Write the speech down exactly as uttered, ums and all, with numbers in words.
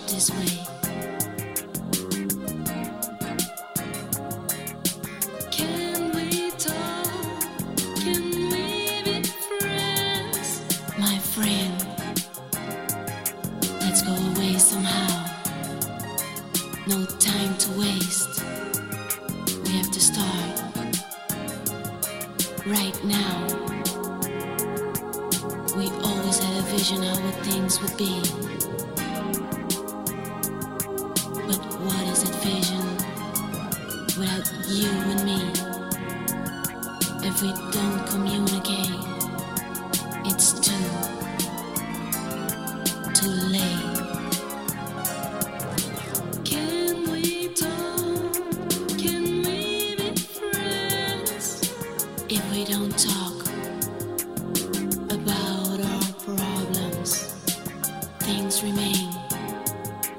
this way. Can we talk? Can we be friends? My friend, let's go away somehow. No time to waste. We have to start right now. We always had a vision how what things would be. But what is that vision without you and me? If we don't commute